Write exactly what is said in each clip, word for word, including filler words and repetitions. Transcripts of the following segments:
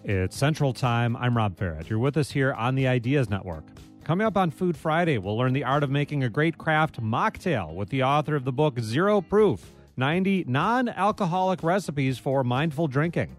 It's Central Time. I'm Rob Farrett. You're with us here on the Ideas Network. Coming up on Food Friday, we'll learn the art of making a great craft mocktail with the author of the book Zero Proof, ninety non-alcoholic recipes for mindful drinking.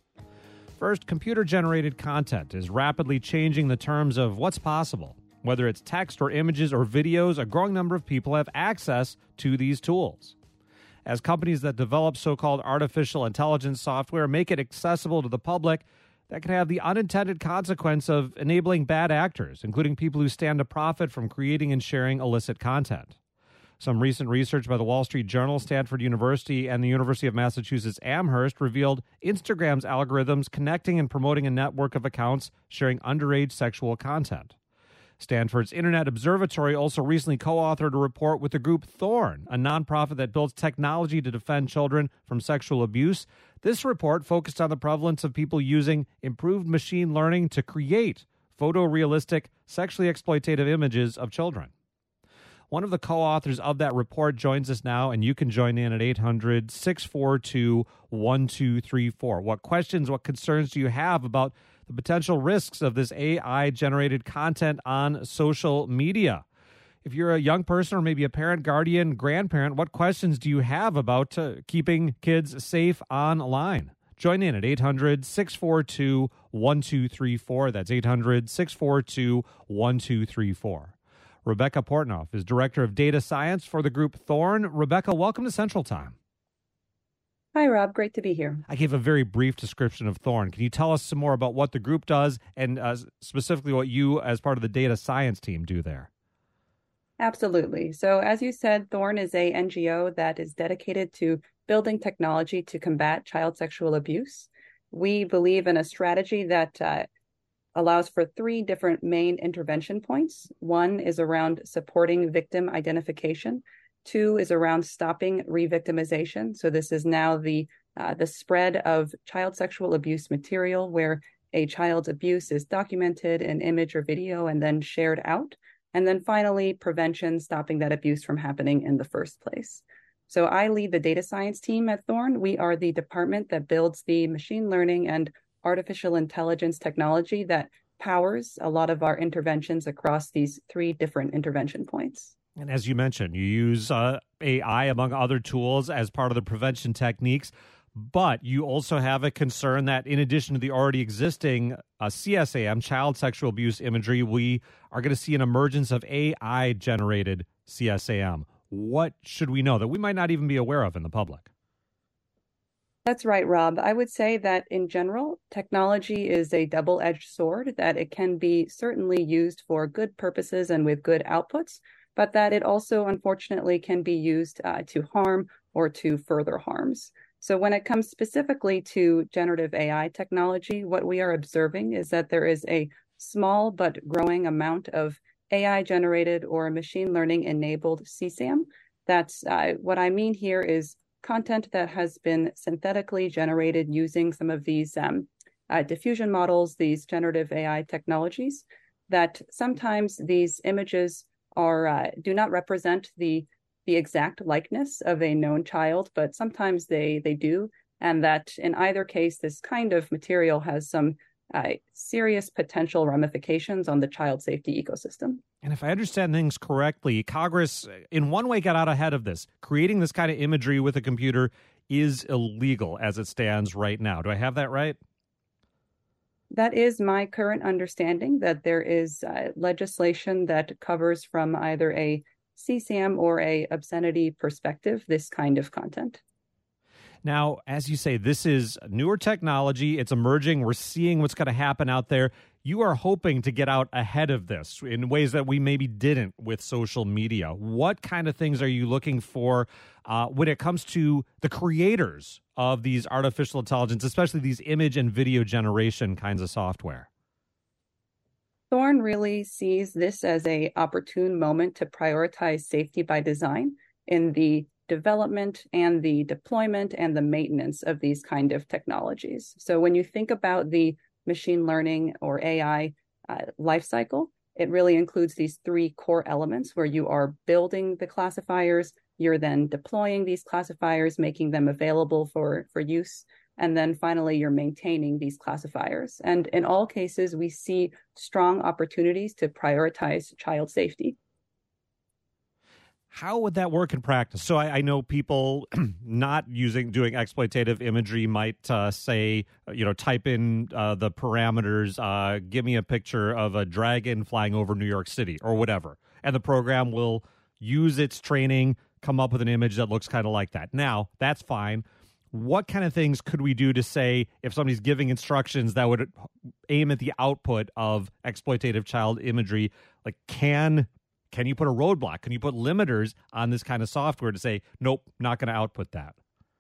First, computer-generated content is rapidly changing the terms of what's possible. Whether it's text or images or videos, a growing number of people have access to these tools. As companies that develop so-called artificial intelligence software make it accessible to the public, that can have the unintended consequence of enabling bad actors, including people who stand to profit from creating and sharing illicit content. Some recent research by the Wall Street Journal, Stanford University, and the University of Massachusetts Amherst revealed Instagram's algorithms connecting and promoting a network of accounts sharing underage sexual content. Stanford's Internet Observatory also recently co-authored a report with the group Thorn, a nonprofit that builds technology to defend children from sexual abuse. This report focused on the prevalence of people using improved machine learning to create photorealistic, sexually exploitative images of children. One of the co-authors of that report joins us now, and you can join in at eight hundred, six four two, one two three four. What questions, what concerns do you have about the potential risks of this A I-generated content on social media? If you're a young person or maybe a parent, guardian, grandparent, what questions do you have about uh, keeping kids safe online? Join in at eight hundred, six four two, one two three four. That's eight hundred, six four two, one two three four. Rebecca Portnoff is Director of Data Science for the group Thorn. Rebecca, welcome to Central Time. Hi, Rob. Great to be here. I gave a very brief description of Thorn. Can you tell us some more about what the group does and uh, specifically what you, as part of the data science team, do there? Absolutely. So as you said, Thorn is a N G O that is dedicated to building technology to combat child sexual abuse. We believe in a strategy that uh, allows for three different main intervention points. One is around supporting victim identification. Two is around stopping re-victimization. So this is now the uh, the spread of child sexual abuse material where a child's abuse is documented in image or video and then shared out. And then finally, prevention, stopping that abuse from happening in the first place. So I lead the data science team at Thorn. We are the department that builds the machine learning and artificial intelligence technology that powers a lot of our interventions across these three different intervention points. And as you mentioned, you use uh, A I, among other tools, as part of the prevention techniques. But you also have a concern that in addition to the already existing uh, C S A M, child sexual abuse imagery, we are going to see an emergence of A I-generated C S A M. What should we know that we might not even be aware of in the public? That's right, Rob. I would say that in general, technology is a double-edged sword, that it can be certainly used for good purposes and with good outputs, but that it also, unfortunately, can be used uh, to harm or to further harms. So when it comes specifically to generative A I technology, what we are observing is that there is a small but growing amount of A I-generated or machine learning-enabled C S A M. That's uh, what I mean here is content that has been synthetically generated using some of these um, uh, diffusion models, these generative A I technologies, that sometimes these images are uh, do not represent the the exact likeness of a known child, but sometimes they they do, and that in either case, this kind of material has some uh, serious potential ramifications on the child safety ecosystem. And if I understand things correctly, Congress, in one way, got out ahead of this. Creating this kind of imagery with a computer is illegal as it stands right now. Do I have that right? That is my current understanding, that there is uh, legislation that covers from either a C S A M or a obscenity perspective this kind of content. Now, as you say, this is newer technology. It's emerging. We're seeing what's going to happen out there. You are hoping to get out ahead of this in ways that we maybe didn't with social media. What kind of things are you looking for uh, when it comes to the creators of these artificial intelligence, especially these image and video generation kinds of software? Thorn really sees this as an opportune moment to prioritize safety by design in the development and the deployment and the maintenance of these kind of technologies. So when you think about the machine learning or A I uh, lifecycle, it really includes these three core elements where you are building the classifiers, you're then deploying these classifiers, making them available for, for use, And then finally, you're maintaining these classifiers. And in all cases, we see strong opportunities to prioritize child safety. How would that work in practice? So I, I know people not using doing exploitative imagery might uh, say, you know, type in uh, the parameters, uh, give me a picture of a dragon flying over New York City or whatever. And the program will use its training, come up with an image that looks kind of like that. Now, that's fine. What kind of things could we do to say if somebody's giving instructions that would aim at the output of exploitative child imagery, like can Can you put a roadblock? Can you put limiters on this kind of software to say, nope, not going to output that?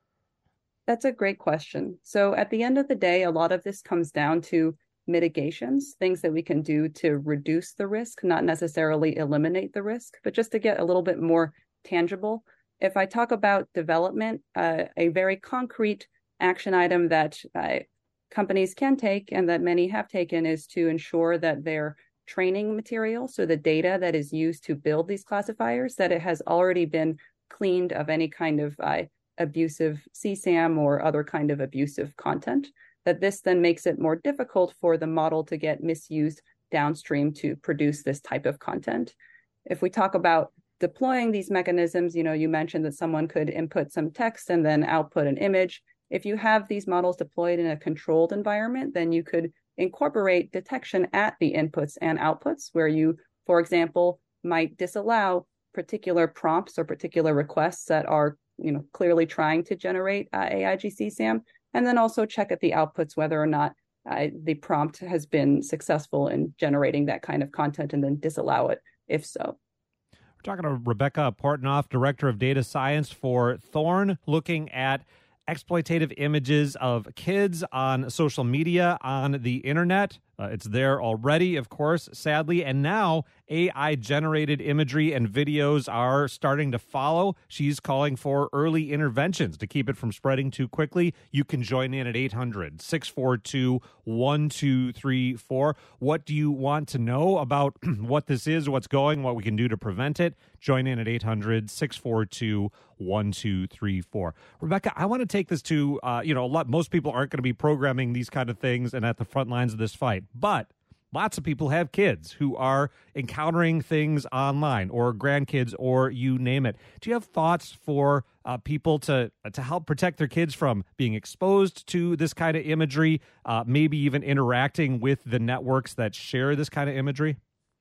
That's a great question. So at the end of the day, a lot of this comes down to mitigations, things that we can do to reduce the risk, not necessarily eliminate the risk, but just to get a little bit more tangible. If I talk about development, uh, a very concrete action item that uh, companies can take and that many have taken is to ensure that their training material, so the data that is used to build these classifiers, that it has already been cleaned of any kind of uh, abusive C SAM or other kind of abusive content, that this then makes it more difficult for the model to get misused downstream to produce this type of content. If we talk about deploying these mechanisms, you know, you mentioned that someone could input some text and then output an image. If you have these models deployed in a controlled environment, then you could incorporate detection at the inputs and outputs, where you, for example, might disallow particular prompts or particular requests that are, you know, clearly trying to generate uh, A I G C SAM, and then also check at the outputs whether or not uh, the prompt has been successful in generating that kind of content, and then disallow it if so. We're talking to Rebecca Portnoff, Director of Data Science for Thorn, looking at exploitative images of kids on social media, on the internet. Uh, it's there already, of course, sadly. And now A I-generated imagery and videos are starting to follow. She's calling for early interventions to keep it from spreading too quickly. You can join in at eight hundred, six four two, one two three four. What do you want to know about what this is, what's going, what we can do to prevent it? Join in at eight hundred, six four two, one two three four. Rebecca, I want to take this to, uh, you know, a lot, most people aren't going to be programming these kind of things and at the front lines of this fight. But lots of people have kids who are encountering things online, or grandkids, or you name it. Do you have thoughts for uh, people to to help protect their kids from being exposed to this kind of imagery, uh, maybe even interacting with the networks that share this kind of imagery?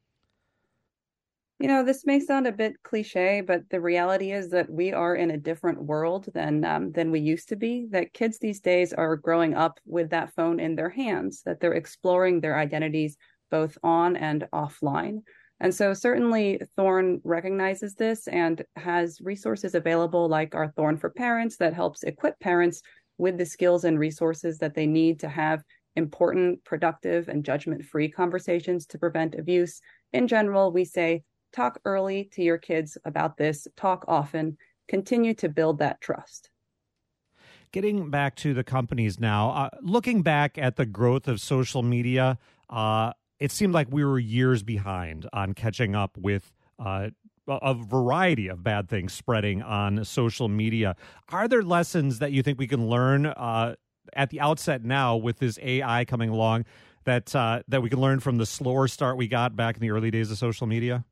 You know, this may sound a bit cliche, but the reality is that we are in a different world than um, than we used to be, that kids these days are growing up with that phone in their hands, that they're exploring their identities both on and offline. And so certainly Thorn recognizes this and has resources available like our Thorn for Parents that helps equip parents with the skills and resources that they need to have important, productive, and judgment-free conversations to prevent abuse. In general, we say, talk early to your kids about this, talk often, continue to build that trust. Getting back to the companies now, uh, looking back at the growth of social media, uh, it seemed like we were years behind on catching up with uh, a variety of bad things spreading on social media. Are there lessons that you think we can learn uh, at the outset now with this A I coming along that uh, that we can learn from the slower start we got back in the early days of social media?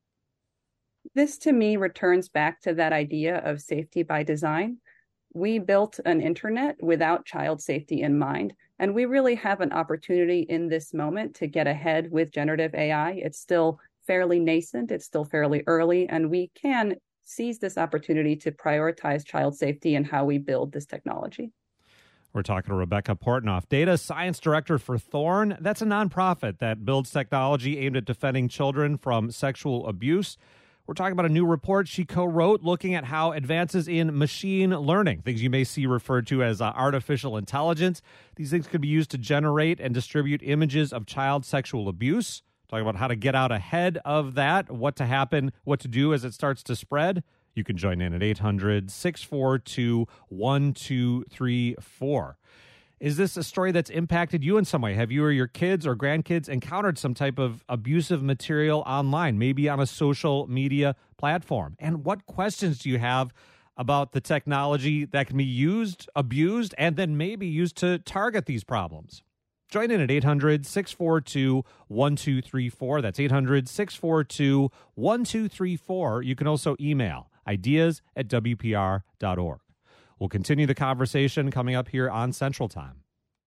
This, to me, returns back to that idea of safety by design. We built an internet without child safety in mind, and we really have an opportunity in this moment to get ahead with generative A I. It's still fairly nascent, it's still fairly early, and we can seize this opportunity to prioritize child safety in how we build this technology. We're talking to Rebecca Portnoff, Data Science Director for Thorn. That's a nonprofit that builds technology aimed at defending children from sexual abuse. We're talking about a new report she co-wrote looking at how advances in machine learning, things you may see referred to as uh, artificial intelligence, these things could be used to generate and distribute images of child sexual abuse. Talking about how to get out ahead of that, what to happen, what to do as it starts to spread. You can join in at eight hundred, six four two, one two three four. Is this a story that's impacted you in some way? Have you or your kids or grandkids encountered some type of abusive material online, maybe on a social media platform? And what questions do you have about the technology that can be used, abused, and then maybe used to target these problems. Join in at eight hundred, six four two, one two three four. That's eight hundred, six four two, one two three four. You can also email ideas at w p r dot org. We'll continue the conversation coming up here on Central Time.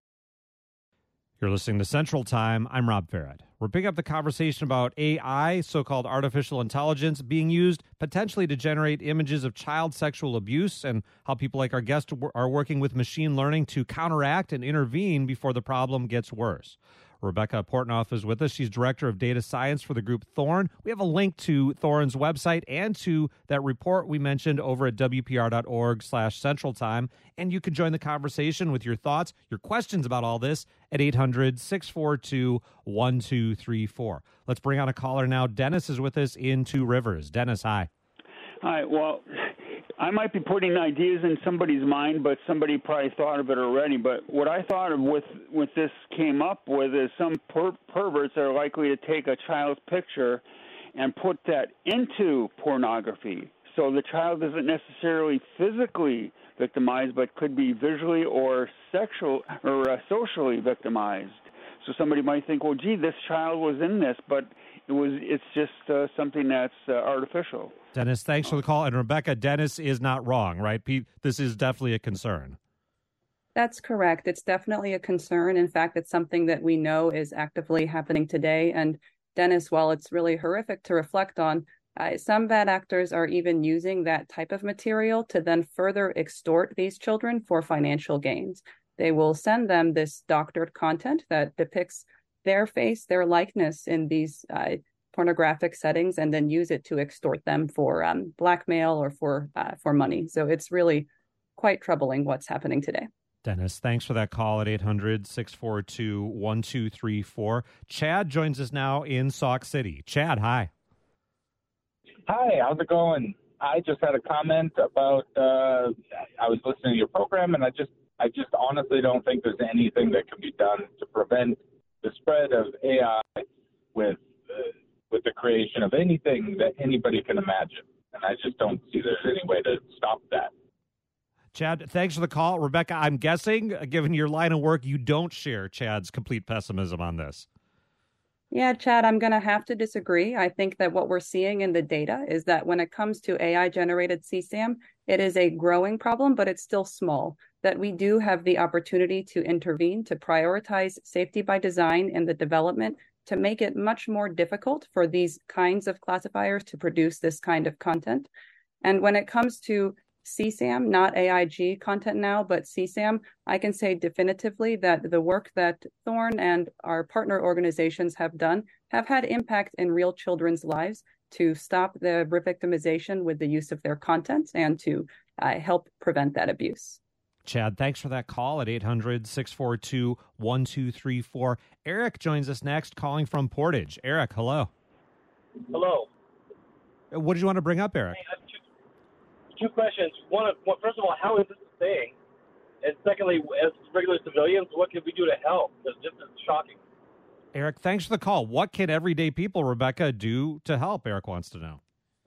You're listening to Central Time. I'm Rob Farrett. We're picking up the conversation about A I, so-called artificial intelligence, being used potentially to generate images of child sexual abuse, and how people like our guest are working with machine learning to counteract and intervene before the problem gets worse. Rebecca Portnoff is with us. She's Director of Data Science for the group Thorn. We have a link to Thorn's website and to that report we mentioned over at w p r dot org slash central time. And you can join the conversation with your thoughts, your questions about all this at eight hundred, six four two, one two three four. Let's bring on a caller now. Dennis is with us in Two Rivers. Dennis, hi. Hi. Well, I might be putting ideas in somebody's mind, but somebody probably thought of it already. But what I thought of with, with this came up with is some per- perverts are likely to take a child's picture and put that into pornography. So the child isn't necessarily physically victimized, but could be visually or sexual or uh, socially victimized. So somebody might think, well, gee, this child was in this, but it was it's just uh, something that's uh, artificial. Dennis, thanks for the call. And Rebecca, Dennis is not wrong, right? Pete, this is definitely a concern. That's correct. It's definitely a concern. In fact, it's something that we know is actively happening today. And Dennis, while it's really horrific to reflect on, uh, some bad actors are even using that type of material to then further extort these children for financial gains. They will send them this doctored content that depicts their face, their likeness in these uh, pornographic settings, and then use it to extort them for um, blackmail or for uh, for money. So it's really quite troubling what's happening today. Dennis, thanks for that call at eight hundred, six four two, one two three four. Chad joins us now in Sauk City. Chad, hi. Hi, how's it going? I just had a comment about, uh, I was listening to your program, and I just, I just honestly don't think there's anything that can be done to prevent the spread of A I with uh, with the creation of anything that anybody can imagine. And I just don't see there's any way to stop that. Chad, thanks for the call. Rebecca, I'm guessing, given your line of work, you don't share Chad's complete pessimism on this. Yeah, Chad, I'm going to have to disagree. I think that what we're seeing in the data is that when it comes to A I-generated C SAM, it is a growing problem, but it's still small. That we do have the opportunity to intervene, to prioritize safety by design in the development, to make it much more difficult for these kinds of classifiers to produce this kind of content. And when it comes to C SAM, not A I G content now, but C SAM, I can say definitively that the work that Thorn and our partner organizations have done have had impact in real children's lives to stop the revictimization with the use of their content and to uh, help prevent that abuse. Chad, thanks for that call at eight hundred, six four two, one two three four. Eric joins us next, calling from Portage. Eric, hello. Hello. What did you want to bring up, Eric? Hey, I have two, two questions. One, first of all, how is this a thing? And secondly, as regular civilians, what can we do to help? Because this is shocking. Eric, thanks for the call. What can everyday people, Rebecca, do to help? Eric wants to know.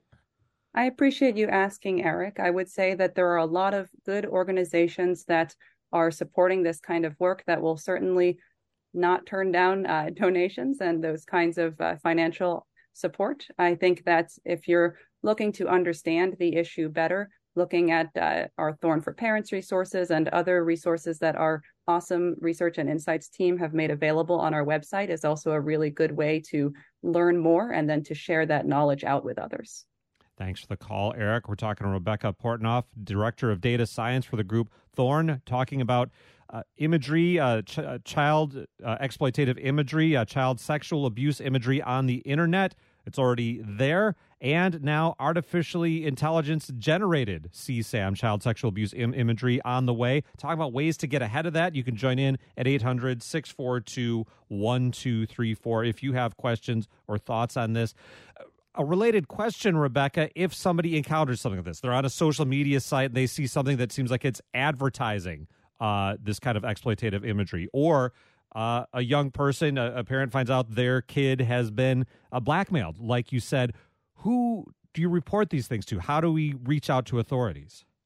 I appreciate you asking, Eric. I would say that there are a lot of good organizations that are supporting this kind of work that will certainly not turn down uh, donations and those kinds of uh, financial support. I think that if you're looking to understand the issue better, looking at uh, our Thorn for Parents resources and other resources that our awesome research and insights team have made available on our website is also a really good way to learn more and then to share that knowledge out with others. Thanks for the call, Eric. We're talking to Rebecca Portnoff, Director of Data Science for the group Thorn, talking about uh, imagery, uh, ch- uh, child uh, exploitative imagery, uh, child sexual abuse imagery on the internet. It's already there. And now artificially intelligence-generated C SAM, child sexual abuse Im- imagery, on the way. Talking about ways to get ahead of that. You can join in at eight hundred, six four two, one two three four if you have questions or thoughts on this. A related question, Rebecca, if somebody encounters something like this, they're on a social media site and they see something that seems like it's advertising uh, this kind of exploitative imagery, or uh, a young person, a, a parent finds out their kid has been uh, blackmailed, like you said, who do you report these things to? How do we reach out to authorities?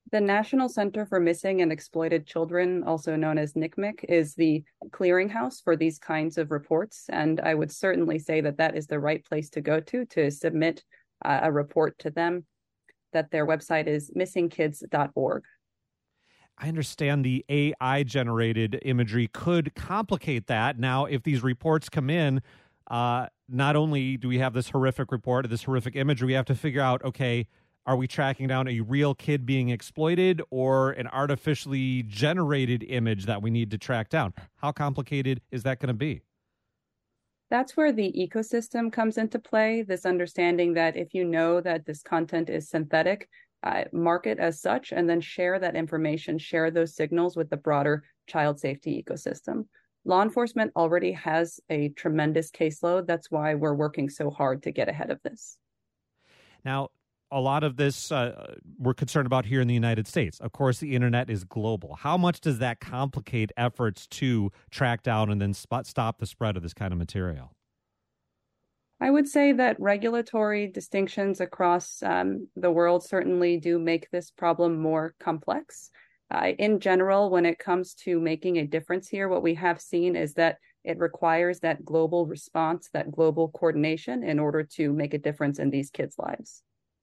The National Center for Missing and Exploited Children, also known as N C M E C, is the clearinghouse for these kinds of reports. And I would certainly say that that is the right place to go to to submit uh, a report to them, that their website is missing kids dot org. I understand the A I-generated imagery could complicate that. Now, if these reports come in, uh, not only do we have this horrific report, this horrific imagery, we have to figure out, okay, are we tracking down a real kid being exploited or an artificially generated image that we need to track down? How complicated is that going to be? That's where the ecosystem comes into play, this understanding that if you know that this content is synthetic, uh, mark it as such, and then share that information, share those signals with the broader child safety ecosystem. Law enforcement already has a tremendous caseload. That's why we're working so hard to get ahead of this. Now, a lot of this uh, we're concerned about here in the United States. Of course, the internet is global. How much does that complicate efforts to track down and then spot, stop the spread of this kind of material? I would say that regulatory distinctions across um, the world certainly do make this problem more complex. Uh, in general, when it comes to making a difference here, what we have seen is that it requires that global response, that global coordination in order to make a difference in these kids' lives.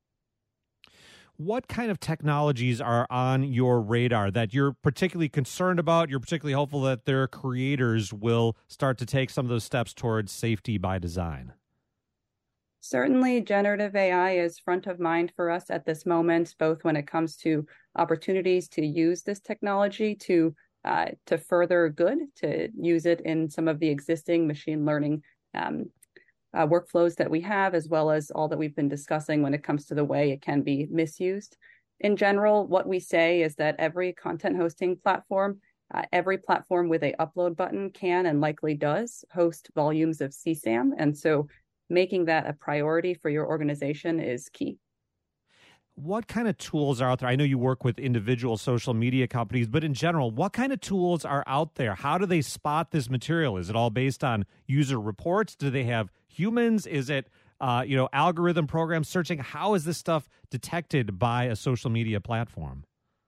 What kind of technologies are on your radar that you're particularly concerned about? You're particularly hopeful that their creators will start to take some of those steps towards safety by design? Certainly, generative A I is front of mind for us at this moment, both when it comes to opportunities to use this technology to uh, to further good, to use it in some of the existing machine learning um, Uh, workflows that we have, as well as all that we've been discussing when it comes to the way it can be misused. In general, what we say is that every content hosting platform, uh, every platform with a upload button can and likely does host volumes of C SAM. And so making that a priority for your organization is key. What kind of tools are out there? I know you work with individual social media companies, but in general, what kind of tools are out there? How do they spot this material? Is it all based on user reports? Do they have humans? Is it, uh, you know, algorithm programs searching? How is this stuff detected by a social media platform?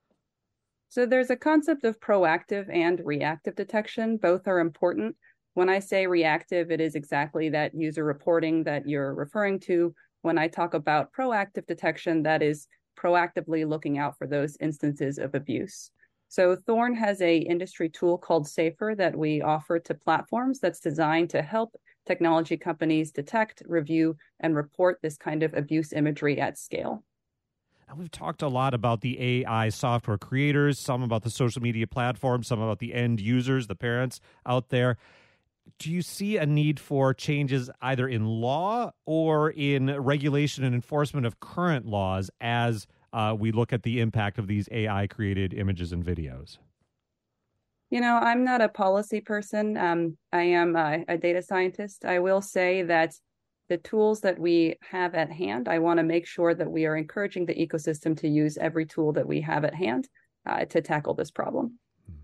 So there's a concept of proactive and reactive detection. Both are important. When I say reactive, it is exactly that user reporting that you're referring to. When I talk about proactive detection, that is proactively looking out for those instances of abuse. So Thorn has a industry tool called Safer that we offer to platforms that's designed to help technology companies detect, review, and report this kind of abuse imagery at scale. Now, we've talked a lot about the A I software creators, some about the social media platforms, some about the end users, the parents out there. Do you see a need for changes either in law or in regulation and enforcement of current laws as uh, we look at the impact of these A I-created images and videos? You know, I'm not a policy person. Um, I am a, a data scientist. I will say that the tools that we have at hand, I want to make sure that we are encouraging the ecosystem to use every tool that we have at hand uh, to tackle this problem.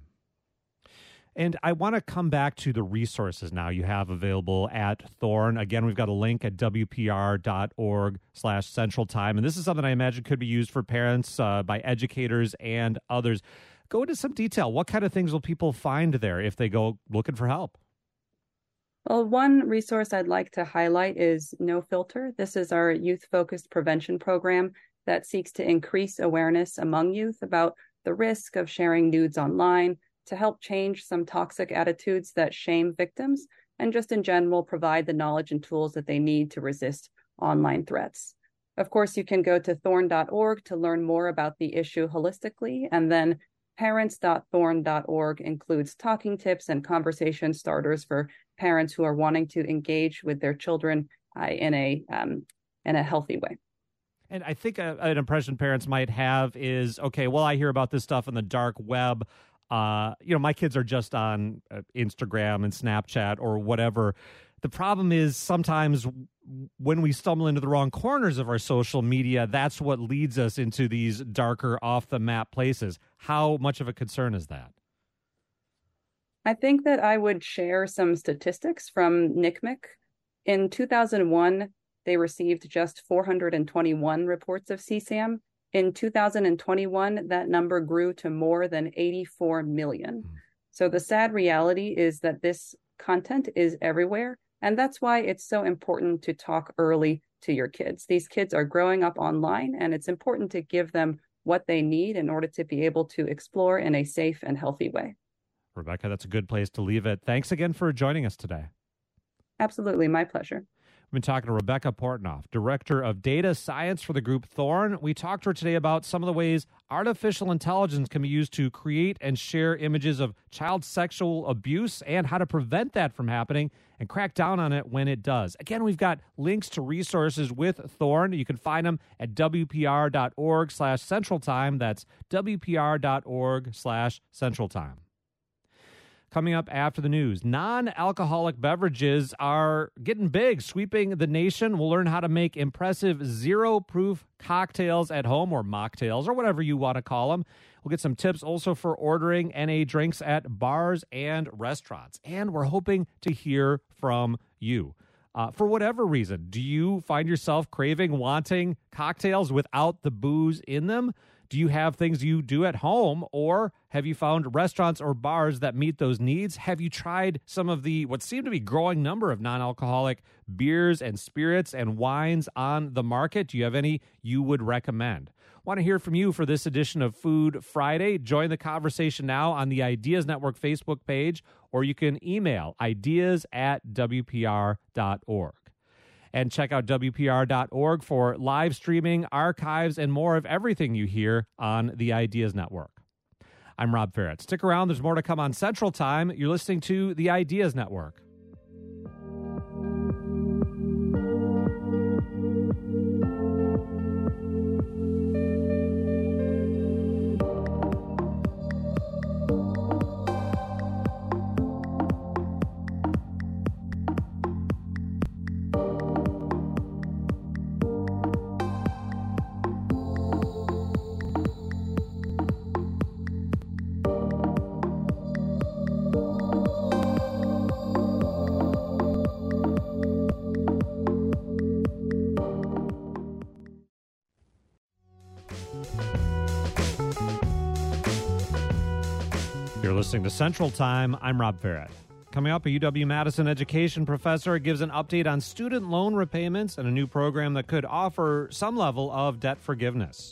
And I want to come back to the resources now you have available at Thorn. Again, we've got a link at W P R dot org slash Central Time. And this is something I imagine could be used for parents, uh, by educators and others. Go into some detail. What kind of things will people find there if they go looking for help? Well, one resource I'd like to highlight is No Filter. This is our youth-focused prevention program that seeks to increase awareness among youth about the risk of sharing nudes online, to help change some toxic attitudes that shame victims, and just in general provide the knowledge and tools that they need to resist online threats. Of course, you can go to thorn dot org to learn more about the issue holistically, and then parents dot thorn dot org includes talking tips and conversation starters for parents who are wanting to engage with their children uh, in a um, in a healthy way. And I think a, an impression parents might have is, okay, well, I hear about this stuff on the dark web. Uh, you know, my kids are just on uh, Instagram and Snapchat or whatever. The problem is sometimes when we stumble into the wrong corners of our social media, that's what leads us into these darker, off-the-map places. How much of a concern is that? I think that I would share some statistics from N C M E C. In two thousand one, they received just four hundred twenty-one reports of C SAM. In two thousand twenty-one, that number grew to more than eighty-four million. Mm. So the sad reality is that this content is everywhere, and that's why it's so important to talk early to your kids. These kids are growing up online, and it's important to give them what they need in order to be able to explore in a safe and healthy way. Rebecca, that's a good place to leave it. Thanks again for joining us today. Absolutely. My pleasure. We've been talking to Rebecca Portnoff, Director of Data Science for the group Thorn. We talked to her today about some of the ways artificial intelligence can be used to create and share images of child sexual abuse and how to prevent that from happening and crack down on it when it does. Again, we've got links to resources with Thorn. You can find them at W P R dot org slash Central Time. That's W P R dot org slash Central Time. Coming up after the news, non-alcoholic beverages are getting big, sweeping the nation. We'll learn how to make impressive zero-proof cocktails at home, or mocktails, or whatever you want to call them. We'll get some tips also for ordering N A drinks at bars and restaurants. And we're hoping to hear from you. Uh, for whatever reason, do you find yourself craving, wanting cocktails without the booze in them? Do you have things you do at home, or have you found restaurants or bars that meet those needs? Have you tried some of the what seem to be growing number of non-alcoholic beers and spirits and wines on the market? Do you have any you would recommend? Want to hear from you for this edition of Food Friday? Join the conversation now on the Ideas Network Facebook page, or you can email ideas at W P R dot org. And check out W P R dot org for live streaming, archives, and more of everything you hear on the Ideas Network. I'm Rob Ferret. Stick around. There's more to come on Central Time. You're listening to the Ideas Network. You're listening to Central Time. I'm Rob Ferret. Coming up, a U W-Madison education professor gives an update on student loan repayments and a new program that could offer some level of debt forgiveness.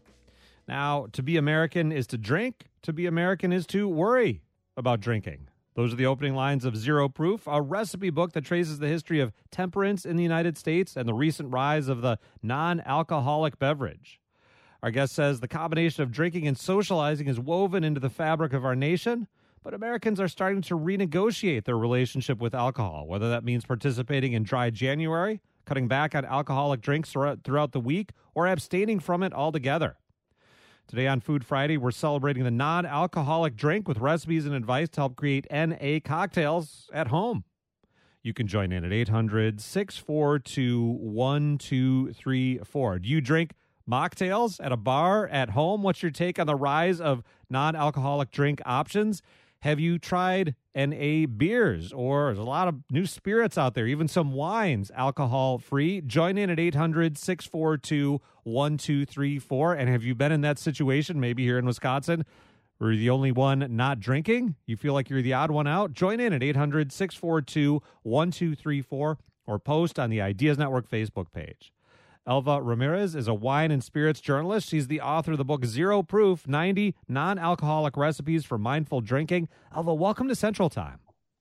Now, to be American is to drink. To be American is to worry about drinking. Those are the opening lines of Zero Proof, a recipe book that traces the history of temperance in the United States and the recent rise of the non-alcoholic beverage. Our guest says the combination of drinking and socializing is woven into the fabric of our nation, but Americans are starting to renegotiate their relationship with alcohol, whether that means participating in Dry January, cutting back on alcoholic drinks throughout the week, or abstaining from it altogether. Today on Food Friday, we're celebrating the non-alcoholic drink with recipes and advice to help create N A cocktails at home. You can join in at eight hundred, six four two, one two three four. Do you drink mocktails at a bar, at home? What's your take on the rise of non-alcoholic drink options? Have you tried N A beers, or there's a lot of new spirits out there, even some wines, alcohol-free? Join in at eight hundred, six four two, one two three four. And have you been in that situation, maybe here in Wisconsin, where you're the only one not drinking? You feel like you're the odd one out? Join in at eight hundred, six four two, one two three four or post on the Ideas Network Facebook page. Elva Ramirez is a wine and spirits journalist. She's the author of the book Zero Proof, ninety Non-Alcoholic Recipes for Mindful Drinking. Elva, welcome to Central Time.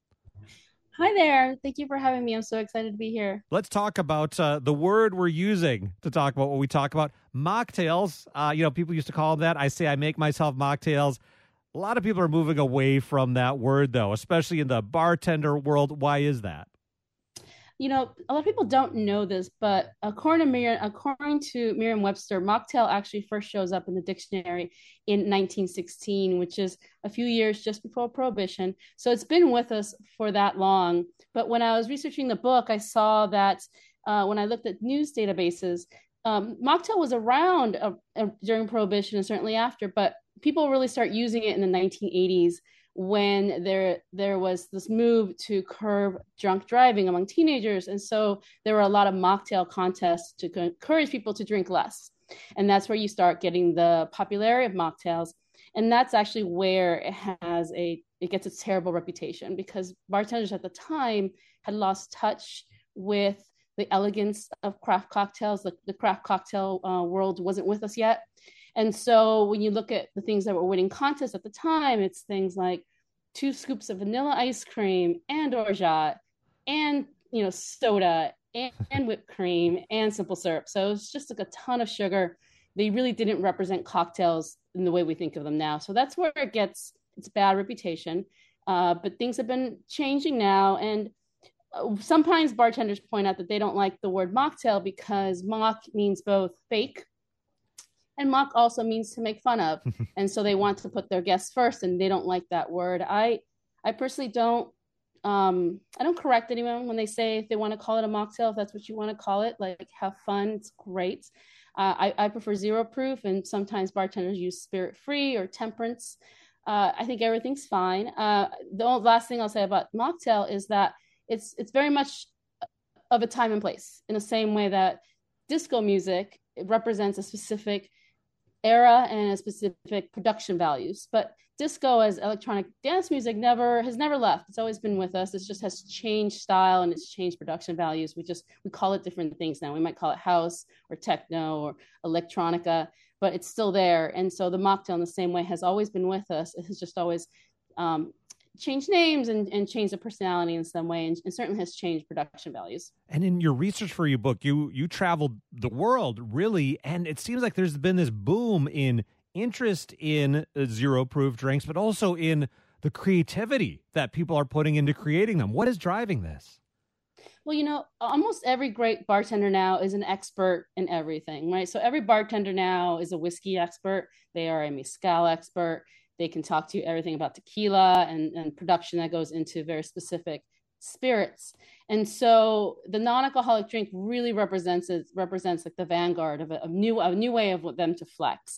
Hi there. Thank you for having me. I'm so excited to be here. Let's talk about uh, the word we're using to talk about what we talk about. Mocktails. Uh, you know, people used to call them that. I say I make myself mocktails. A lot of people are moving away from that word, though, especially in the bartender world. Why is that? You know, a lot of people don't know this, but according to Merriam, according to Merriam-Webster, mocktail actually first shows up in the dictionary in nineteen sixteen, which is a few years just before Prohibition. So it's been with us for that long. But when I was researching the book, I saw that uh, when I looked at news databases, um, mocktail was around uh, uh, during Prohibition and certainly after, but people really start using it in the nineteen eighties. When there there was this move to curb drunk driving among teenagers. And so there were a lot of mocktail contests to encourage people to drink less. And that's where you start getting the popularity of mocktails. And that's actually where it has a, it gets its terrible reputation, because bartenders at the time had lost touch with the elegance of craft cocktails. The, the craft cocktail uh, world wasn't with us yet. And so when you look at the things that were winning contests at the time, it's things like two scoops of vanilla ice cream and orgeat and, you know, soda and, and whipped cream and simple syrup. So it's just like a ton of sugar. They really didn't represent cocktails in the way we think of them now. So that's where it gets its bad reputation. Uh, but things have been changing now. And sometimes bartenders point out that they don't like the word mocktail because mock means both fake and mock also means to make fun of. And so they want to put their guests first, and they don't like that word. I I personally don't, um, I don't correct anyone when they say if they want to call it a mocktail, if that's what you want to call it, like have fun, it's great. Uh, I, I prefer zero proof, and sometimes bartenders use spirit free or temperance. Uh, I think everything's fine. Uh, the last thing I'll say about mocktail is that it's it's very much of a time and place, in the same way that disco music, it represents a specific era and a specific production values. But disco as electronic dance music never has never left. It's always been with us. It just has changed style and it's changed production values. We just, we call it different things now. We might call it house or techno or electronica, but it's still there. And so the mocktail in the same way has always been with us. It has just always um, changed names and, and changed the personality in some way, and, and certainly has changed production values. And in your research for your book, you you traveled the world, really, and it seems like there's been this boom in interest in uh, zero-proof drinks, but also in the creativity that people are putting into creating them. What is driving this? Well, you know, almost every great bartender now is an expert in everything, right? So every bartender now is a whiskey expert. They are a mezcal expert. They can talk to you everything about tequila and, and production that goes into very specific spirits. And so the non-alcoholic drink really represents it, represents like the vanguard of a, a new a new way of them to flex.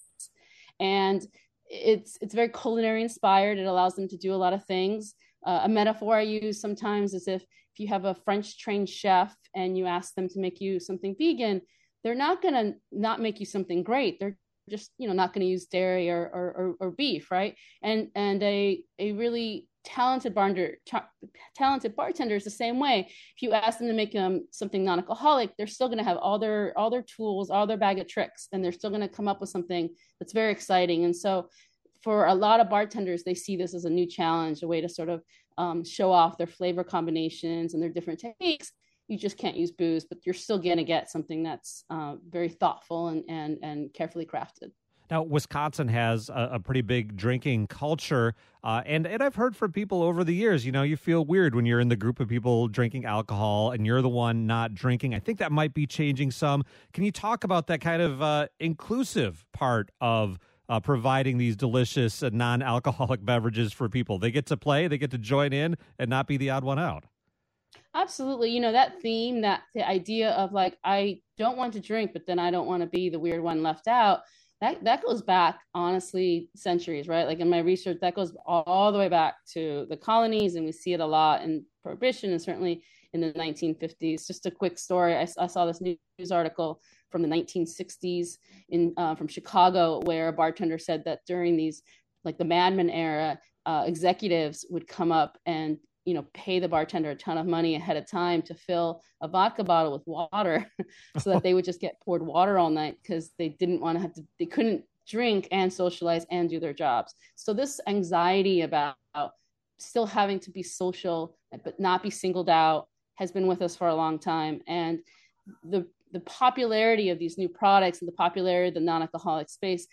And it's it's very culinary inspired. It allows them to do a lot of things. Uh, a metaphor I use sometimes is if if you have a French trained chef and you ask them to make you something vegan, they're not going to not make you something great. They're just, you know, not going to use dairy or, or, or, or beef, right? And and a a really talented bartender, ta- talented bartender is the same way. If you ask them to make um, something non-alcoholic, they're still going to have all their all their tools, all their bag of tricks, and they're still going to come up with something that's very exciting. And so, for a lot of bartenders, they see this as a new challenge, a way to sort of um, show off their flavor combinations and their different techniques. You just can't use booze, but you're still going to get something that's uh, very thoughtful and, and, and carefully crafted. Now, Wisconsin has a, a pretty big drinking culture, uh, and, and I've heard from people over the years, you know, you feel weird when you're in the group of people drinking alcohol and you're the one not drinking. I think that might be changing some. Can you talk about that kind of uh, inclusive part of uh, providing these delicious uh, non-alcoholic beverages for people? They get to play, they get to join in and not be the odd one out. Absolutely. You know, that theme, that the idea of like, I don't want to drink, but then I don't want to be the weird one left out. That that goes back, honestly, centuries, right? Like in my research, that goes all, all the way back to the colonies, and we see it a lot in Prohibition and certainly in the nineteen fifties. Just a quick story. I, I saw this news article from the nineteen sixties in uh, from Chicago, where a bartender said that during these, like the Mad Men era, uh, executives would come up and, you know, pay the bartender a ton of money ahead of time to fill a vodka bottle with water so that they would just get poured water all night because they didn't want to have to, they couldn't drink and socialize and do their jobs. So this anxiety about still having to be social but not be singled out has been with us for a long time. And the the popularity of these new products and the popularity of the non-alcoholic space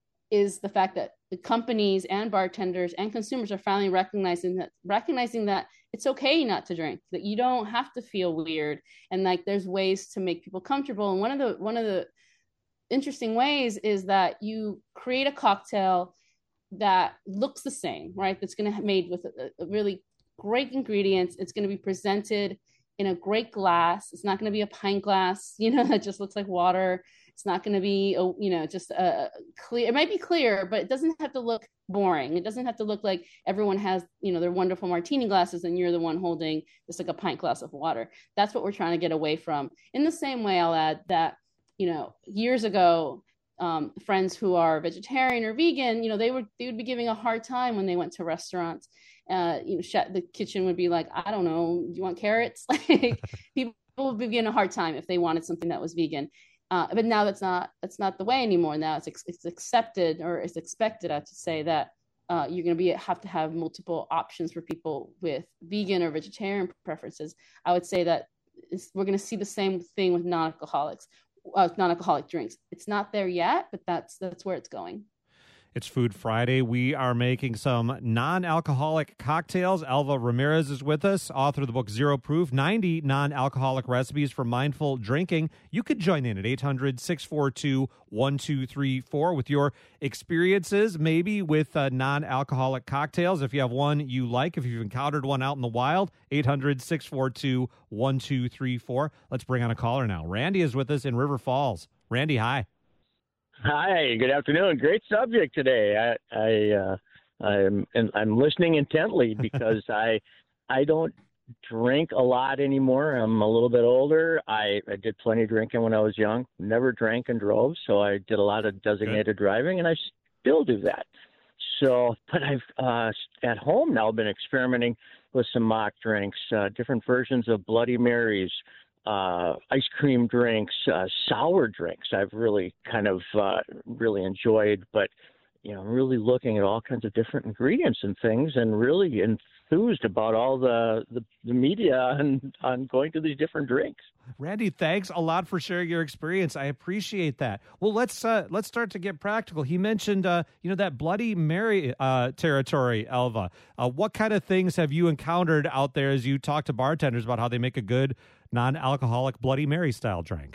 is the fact that the companies and bartenders and consumers are finally recognizing that recognizing that it's okay not to drink, that you don't have to feel weird, and like there's ways to make people comfortable. And one of the one of the interesting ways is that you create a cocktail that looks the same, right? That's going to be made with a, a really great ingredients. It's going to be presented in a great glass. It's not going to be a pint glass, you know, that just looks like water. It's not going to be, a, you know, just a clear, it might be clear, but it doesn't have to look boring. It doesn't have to look like everyone has, you know, their wonderful martini glasses and you're the one holding just like a pint glass of water. That's what we're trying to get away from. In the same way, I'll add that, you know, years ago, um, friends who are vegetarian or vegan, you know, they were they would be giving a hard time when they went to restaurants. Uh, you know, the kitchen would be like, I don't know, do you want carrots? Like people would be giving a hard time if they wanted something that was vegan. Uh, but now that's not that's not the way anymore. Now it's it's accepted, or it's expected, I have to say, that uh, you're going to be have to have multiple options for people with vegan or vegetarian preferences. I would say that we're going to see the same thing with non-alcoholics. Uh, non-alcoholic drinks. It's not there yet, but that's that's where it's going. It's Food Friday. We are making some non-alcoholic cocktails. Elva Ramirez is with us, author of the book Zero Proof, ninety non-alcoholic recipes for mindful drinking. You could join in at eight hundred, six four two, one two three four with your experiences, maybe with uh, non-alcoholic cocktails. If you have one you like, if you've encountered one out in the wild, eight hundred, six four two, one two three four. Let's bring on a caller now. Randy is with us in River Falls. Randy, hi. Hi, good afternoon. Great subject today. I, I, uh, I'm, and I'm listening intently because I, I don't drink a lot anymore. I'm a little bit older. I, I did plenty of drinking when I was young. Never drank and drove, so I did a lot of designated Good. driving, and I still do that. So, but I've uh, at home now been experimenting with some mock drinks, uh, different versions of Bloody Marys. Uh, ice cream drinks, uh, sour drinks I've really kind of uh, really enjoyed, but, you know, I'm really looking at all kinds of different ingredients and things and really enthused about all the, the, the media on, on going to these different drinks. Randy, thanks a lot for sharing your experience. I appreciate that. Well, let's uh, let's start to get practical. He mentioned, uh, you know, that Bloody Mary uh, territory, Elva. Uh, what kind of things have you encountered out there as you talk to bartenders about how they make a good non-alcoholic Bloody Mary style drink?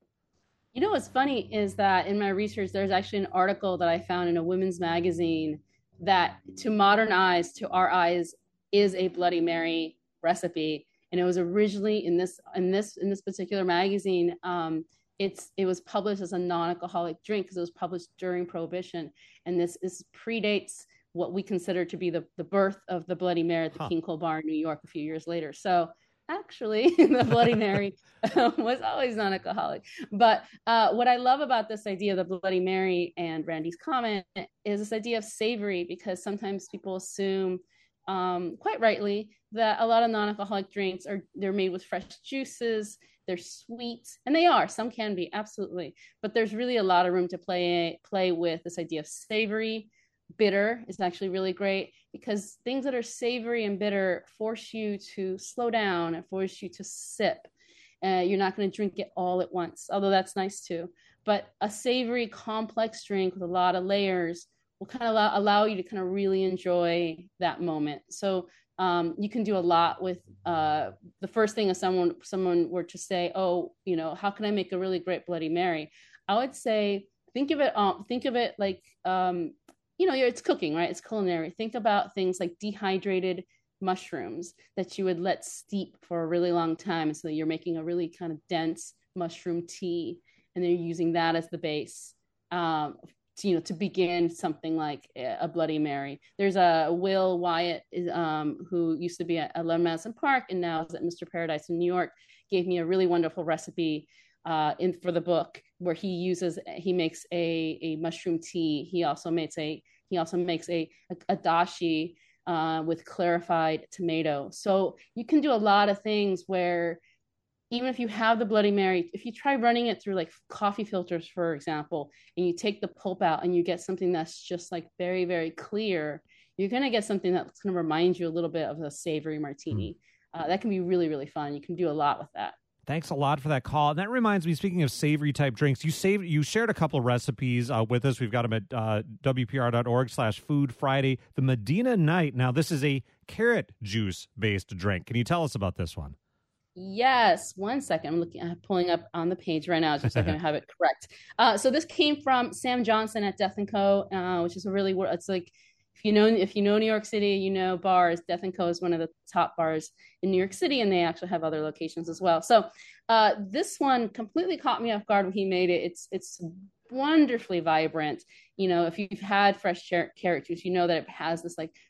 You know what's funny is that in my research, there's actually an article that I found in a women's magazine that to modernize to our eyes is a Bloody Mary recipe. And it was originally in this in this in this particular magazine. Um, it's it was published as a non-alcoholic drink because it was published during Prohibition, and this this predates what we consider to be the the birth of the Bloody Mary at the huh. King Cole Bar in New York a few years later. So actually, the Bloody Mary was always non-alcoholic. But uh, what I love about this idea of the Bloody Mary and Randy's comment is this idea of savory, because sometimes people assume, um, quite rightly, that a lot of non-alcoholic drinks are they're made with fresh juices, they're sweet, and they are. Some can be, absolutely. But there's really a lot of room to play play with this idea of savory. Bitter is actually really great because things that are savory and bitter force you to slow down and force you to sip. Uh, you're not going to drink it all at once, although that's nice too. But a savory, complex drink with a lot of layers will kind of allow, allow you to kind of really enjoy that moment. So um, you can do a lot with uh, the first thing if someone someone were to say, oh, you know, how can I make a really great Bloody Mary? I would say think of it um, think of it like um, you know, it's cooking, right? It's culinary. Think about things like dehydrated mushrooms that you would let steep for a really long time. So you're making a really kind of dense mushroom tea, and they're using that as the base, um, to, you know, to begin something like a Bloody Mary. There's a Will Wyatt, um, who used to be at eleven Madison Park and now is at Mister Paradise in New York, gave me a really wonderful recipe uh, in for the book where he uses, he makes a, a mushroom tea. He also makes a, he also makes a, a, a dashi uh, with clarified tomato. So you can do a lot of things where even if you have the Bloody Mary, if you try running it through like coffee filters, for example, and you take the pulp out and you get something that's just like very, very clear, you're going to get something that's going to remind you a little bit of a savory martini. Mm. Uh, that can be really, really fun. You can do a lot with that. Thanks a lot for that call. And that reminds me, speaking of savory type drinks, you saved, you shared a couple of recipes uh, with us. We've got them at uh, W P R dot org slash Food Friday. The Medina Night. Now, this is a carrot juice based drink. Can you tell us about this one? Yes. One second. I'm looking, I'm pulling up on the page right now just so I can have it correct. Uh, so this came from Sam Johnson at Death and Co., uh, which is a really, it's like, If you know, if you know New York City, you know bars. Death and Co. is one of the top bars in New York City, and they actually have other locations as well. So uh, this one completely caught me off guard when he made it. It's it's wonderfully vibrant. You know, if you've had fresh carrot juice, you know that it has this like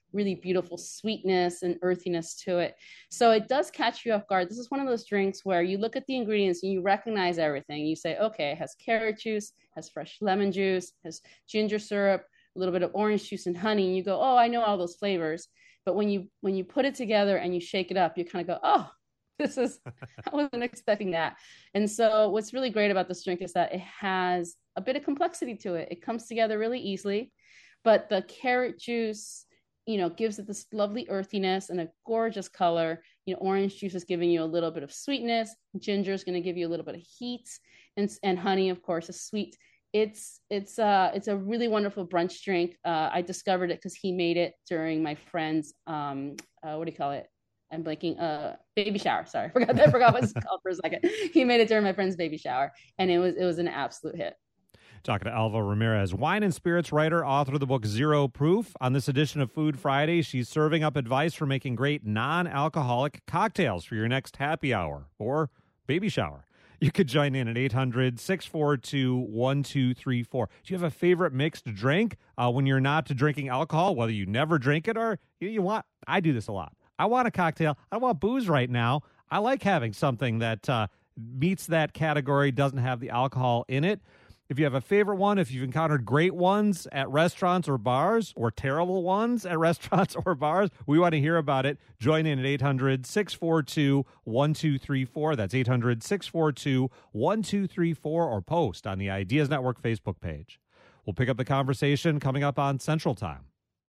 really beautiful sweetness and earthiness to it. So it does catch you off guard. This is one of those drinks where you look at the ingredients and you recognize everything. You say, okay, it has carrot juice, has fresh lemon juice, has ginger syrup, a little bit of orange juice and honey. And you go, oh, I know all those flavors. But when you when you put it together and you shake it up, you kind of go, oh, this is, I wasn't expecting that. And so what's really great about this drink is that it has a bit of complexity to it. It comes together really easily, but the carrot juice, you know, gives it this lovely earthiness and a gorgeous color. You know, orange juice is giving you a little bit of sweetness. Ginger is going to give you a little bit of heat, and and honey, of course, is sweet. It's it's uh it's a really wonderful brunch drink. Uh, I discovered it because he made it during my friend's um uh, what do you call it? I'm blanking. Uh, baby shower. Sorry, I forgot. I forgot what it's called for a second. He made it during my friend's baby shower, and it was it was an absolute hit. Talking to Alva Ramirez, wine and spirits writer, author of the book Zero Proof. On this edition of Food Friday, she's serving up advice for making great non-alcoholic cocktails for your next happy hour or baby shower. You could join in at eight hundred, six four two, one two three four. Do you have a favorite mixed drink uh, when you're not drinking alcohol, whether you never drink it or you, you want? I do this a lot. I want a cocktail. I want booze right now. I like having something that uh, meets that category, doesn't have the alcohol in it. If you have a favorite one, if you've encountered great ones at restaurants or bars, or terrible ones at restaurants or bars, we want to hear about it. Join in at eight hundred, six four two, one two three four. That's eight hundred, six four two, one two three four, or post on the Ideas Network Facebook page. We'll pick up the conversation coming up on Central Time.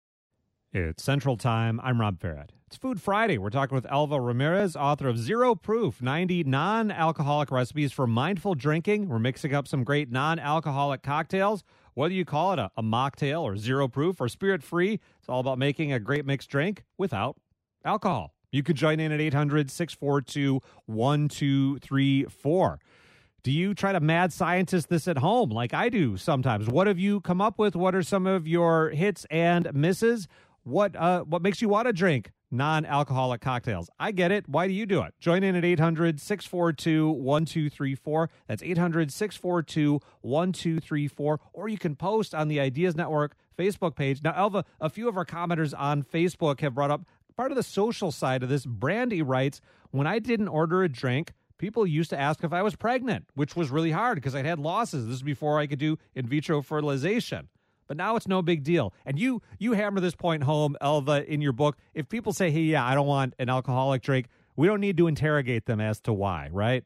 It's Central Time. I'm Rob Farrett. It's Food Friday. We're talking with Alva Ramirez, author of Zero Proof, ninety non-alcoholic recipes for mindful drinking. We're mixing up some great non-alcoholic cocktails. Whether you call it a, a mocktail or Zero Proof or spirit-free, it's all about making a great mixed drink without alcohol. You could join in at eight hundred, six four two, one two three four. Do you try to mad scientist this at home like I do sometimes? What have you come up with? What are some of your hits and misses? What uh, what makes you want to drink non-alcoholic cocktails? I get it. Why do you do it? Join in at eight hundred, six four two, one two three four. That's eight hundred, six four two, one two three four. Or you can post on the Ideas Network Facebook page. Now, Alva, a few of our commenters on Facebook have brought up part of the social side of this. Brandy writes, when I didn't order a drink, people used to ask if I was pregnant, which was really hard because I'd had losses. This is before I could do in vitro fertilization. But now it's no big deal. And you you hammer this point home, Alva, in your book. If people say, hey, yeah, I don't want an alcoholic drink, we don't need to interrogate them as to why, right?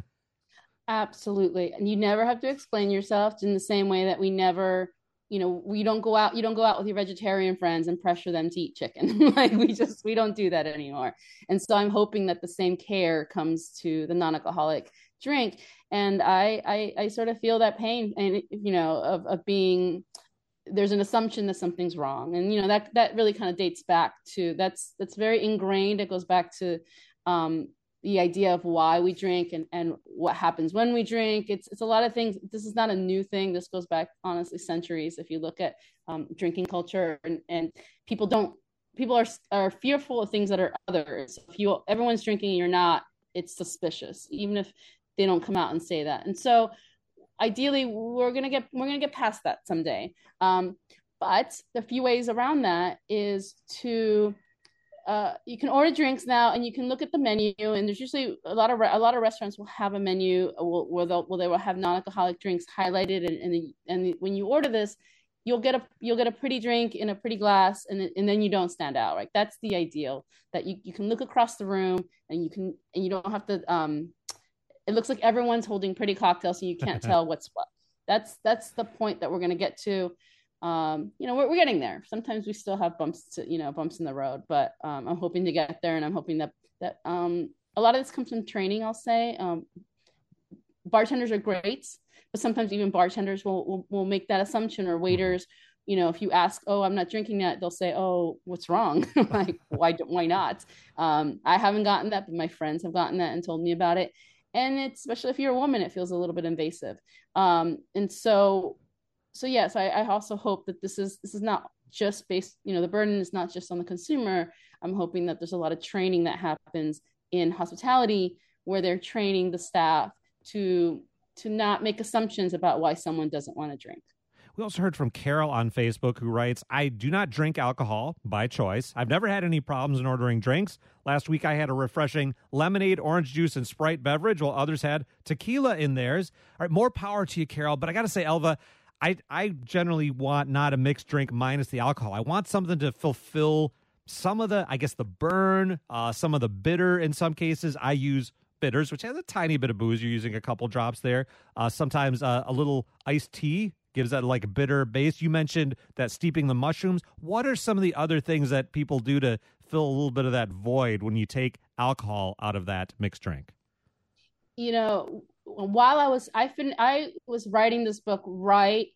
Absolutely. And you never have to explain yourself in the same way that we never, you know, we don't go out, you don't go out with your vegetarian friends and pressure them to eat chicken. Like we just, we don't do that anymore. And so I'm hoping that the same care comes to the non-alcoholic drink. And I, I, I sort of feel that pain and, you know, of, of being, there's an assumption that something's wrong. And, you know, that, that really kind of dates back to, that's, that's very ingrained. It goes back to um, the idea of why we drink and, and what happens when we drink. It's, it's a lot of things. This is not a new thing. This goes back, honestly, centuries. If you look at um, drinking culture and, and people don't, people are, are fearful of things that are others. If you, everyone's drinking and you're not, it's suspicious, even if they don't come out and say that. And so ideally, we're gonna get we're gonna get past that someday. Um, but the few ways around that is to uh, you can order drinks now, and you can look at the menu. And there's usually a lot of a lot of restaurants will have a menu where they'll, where they will have non-alcoholic drinks highlighted. And and, and when you order this, you'll get a you'll get a pretty drink in a pretty glass, and and then you don't stand out. Right? That's the ideal. That you, you can look across the room, and you can and you don't have to. Um, It looks like everyone's holding pretty cocktails, so you can't tell what's what. That's that's the point that we're going to get to. Um, you know, we're, we're getting there. Sometimes we still have bumps, to, you know, bumps in the road, but um, I'm hoping to get there, and I'm hoping that that um, a lot of this comes from training. I'll say um, bartenders are great, but sometimes even bartenders will, will will make that assumption, or waiters. You know, if you ask, "Oh, I'm not drinking that," they'll say, "Oh, what's wrong?" Like, why why not? Um, I haven't gotten that, but my friends have gotten that and told me about it. And it's, especially if you're a woman, it feels a little bit invasive. Um, and so, so yes, I, I also hope that this is, this is not just based, you know, the burden is not just on the consumer. I'm hoping that there's a lot of training that happens in hospitality where they're training the staff to, to not make assumptions about why someone doesn't want to drink. We also heard from Carol on Facebook who writes, I do not drink alcohol by choice. I've never had any problems in ordering drinks. Last week I had a refreshing lemonade, orange juice, and Sprite beverage, while others had tequila in theirs. All right, more power to you, Carol. But I got to say, Elva, I, I generally want not a mixed drink minus the alcohol. I want something to fulfill some of the, I guess, the burn, uh, some of the bitter in some cases. I use bitters, which has a tiny bit of booze. You're using a couple drops there. Uh, sometimes uh, a little iced tea gives that like a bitter base. You mentioned that steeping the mushrooms. What are some of the other things that people do to fill a little bit of that void when you take alcohol out of that mixed drink? You know, while I was I fin- I was writing this book right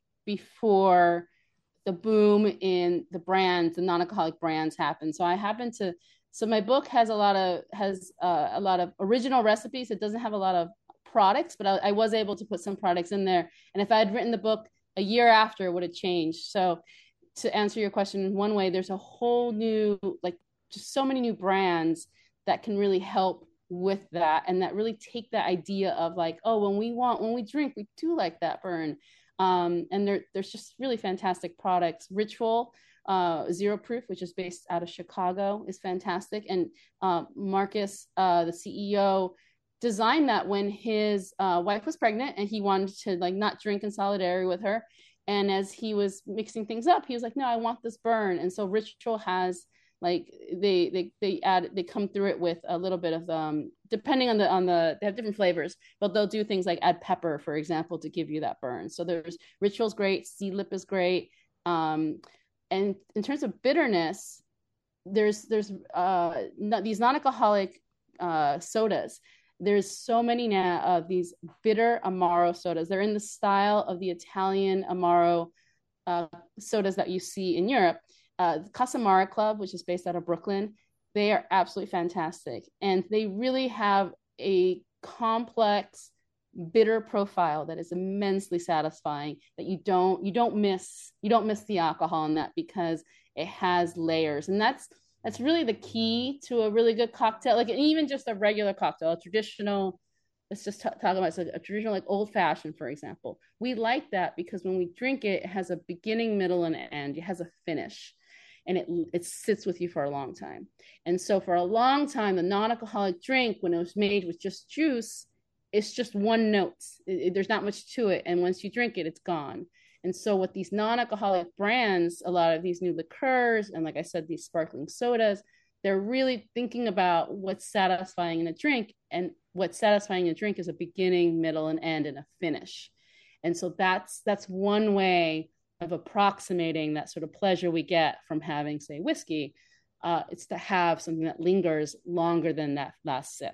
before the boom in the brands, the non-alcoholic brands happened. So I happened to so my book has a lot of has uh, a lot of original recipes. It doesn't have a lot of products, but I, I was able to put some products in there. And if I had written the book a year after, it would have changed. So to answer your question in one way, there's a whole new, like just so many new brands that can really help with that. And that really take that idea of like, oh, when we want, when we drink, we do like that burn. Um, and there, there's just really fantastic products. Ritual, uh, Zero Proof, which is based out of Chicago, is fantastic. And uh, Marcus, uh, the C E O, designed that when his uh, wife was pregnant and he wanted to like not drink in solidarity with her. And as he was mixing things up, he was like, no, I want this burn. And so Ritual has like, they, they, they add, they come through it with a little bit of, um, depending on the, on the, they have different flavors, but they'll do things like add pepper, for example, to give you that burn. So there's Ritual's great. Seedlip is great. Um, and in terms of bitterness, there's, there's uh, no, these non-alcoholic uh, sodas. There's so many now of these bitter Amaro sodas. They're in the style of the Italian Amaro uh, sodas that you see in Europe. Uh, Casamara Club, which is based out of Brooklyn, they are absolutely fantastic. And they really have a complex, bitter profile that is immensely satisfying that you don't, you don't miss, you don't miss the alcohol in that because it has layers. And that's, That's really the key to a really good cocktail, like even just a regular cocktail, a traditional, let's just t- talk about a, a traditional like old fashioned, for example. We like that because when we drink it, it has a beginning, middle, and end. It has a finish, and it it sits with you for a long time. And so for a long time, the non-alcoholic drink, when it was made with just juice, it's just one note. It, it, there's not much to it. And once you drink it, it's gone. And so with these non-alcoholic brands, a lot of these new liqueurs, and like I said, these sparkling sodas, they're really thinking about what's satisfying in a drink. And what's satisfying in a drink is a beginning, middle, and end, and a finish. And so that's that's one way of approximating that sort of pleasure we get from having, say, whiskey. Uh, it's to have something that lingers longer than that last sip.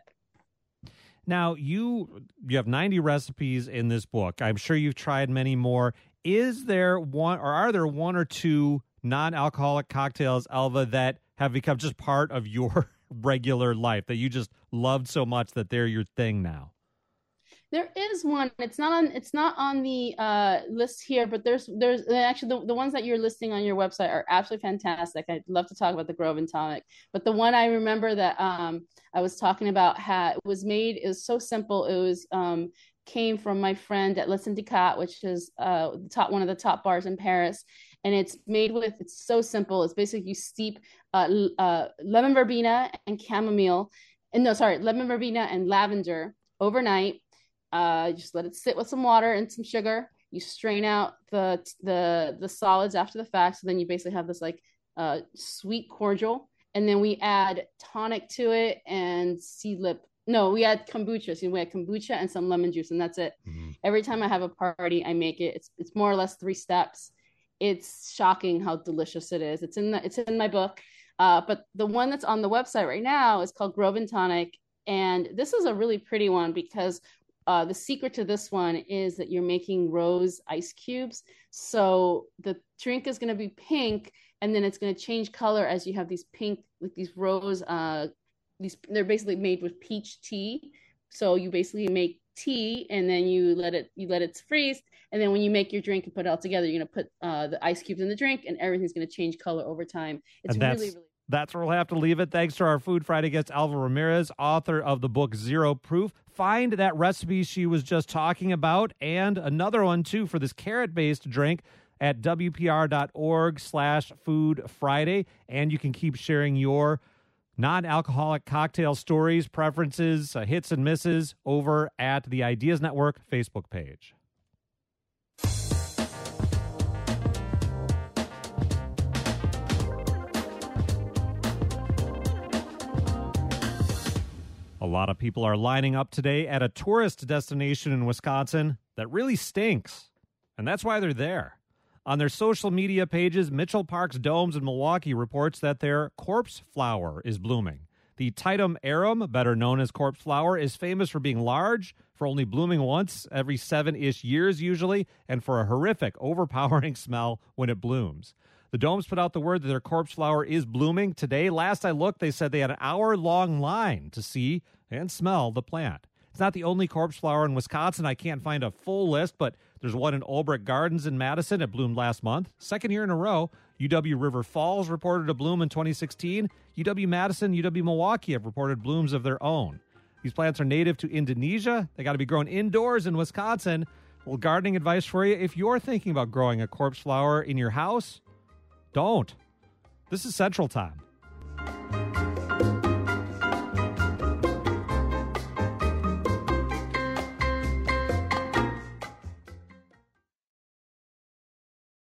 Now, you you have ninety recipes in this book. I'm sure you've tried many more. Is there one, or are there one or two non-alcoholic cocktails, Elva, that have become just part of your regular life, that you just loved so much that they're your thing now? There is one. It's not on. It's not on the uh, list here, but there's there's actually the, the ones that you're listing on your website are absolutely fantastic. I'd love to talk about the Grove and Tonic, but the one I remember that um, I was talking about had it was made. It was so simple. It was um, came from my friend at Le Syndicat, which is uh, the top one of the top bars in Paris, and it's made with. It's so simple. It's basically you steep uh, uh, lemon verbena and chamomile, and no, sorry, lemon verbena and lavender overnight. Uh, just let it sit with some water and some sugar. You strain out the the the solids after the fact. So then you basically have this like uh, sweet cordial. And then we add tonic to it and seedlip. No, we add kombucha. So we add kombucha and some lemon juice, and that's it. Mm-hmm. Every time I have a party, I make it. It's it's more or less three steps. It's shocking how delicious it is. It's in the, it's in my book. Uh, but the one that's on the website right now is called Grove and Tonic. And this is a really pretty one because Uh, the secret to this one is that you're making rose ice cubes. So the drink is going to be pink, and then it's going to change color as you have these pink, like these rose, uh, these, they're basically made with peach tea. So you basically make tea and then you let it, you let it freeze. And then when you make your drink and put it all together, you're going to put uh, the ice cubes in the drink, and everything's going to change color over time. It's really, really That's where we'll have to leave it. Thanks to our Food Friday guest, Elva Ramirez, author of the book Zero Proof. Find that recipe she was just talking about and another one, too, for this carrot-based drink at wpr.org slash food Friday. And you can keep sharing your non-alcoholic cocktail stories, preferences, uh, hits and misses over at the Ideas Network Facebook page. A lot of people are lining up today at a tourist destination in Wisconsin that really stinks, and that's why they're there. On their social media pages, Mitchell Park's Domes in Milwaukee reports that their corpse flower is blooming. The Titum arum, better known as corpse flower, is famous for being large, for only blooming once every seven-ish years usually, and for a horrific, overpowering smell when it blooms. The Domes put out the word that their corpse flower is blooming today. Last I looked, they said they had an hour-long line to see and smell the plant. It's not the only corpse flower in Wisconsin. I can't find a full list, but there's one in Olbrich Gardens in Madison. It bloomed last month. Second year in a row, U W River Falls reported a bloom in twenty sixteen. U W Madison, U W Milwaukee have reported blooms of their own. These plants are native to Indonesia. They got to be grown indoors in Wisconsin. A little gardening advice for you. If you're thinking about growing a corpse flower in your house, don't. This is Central Time.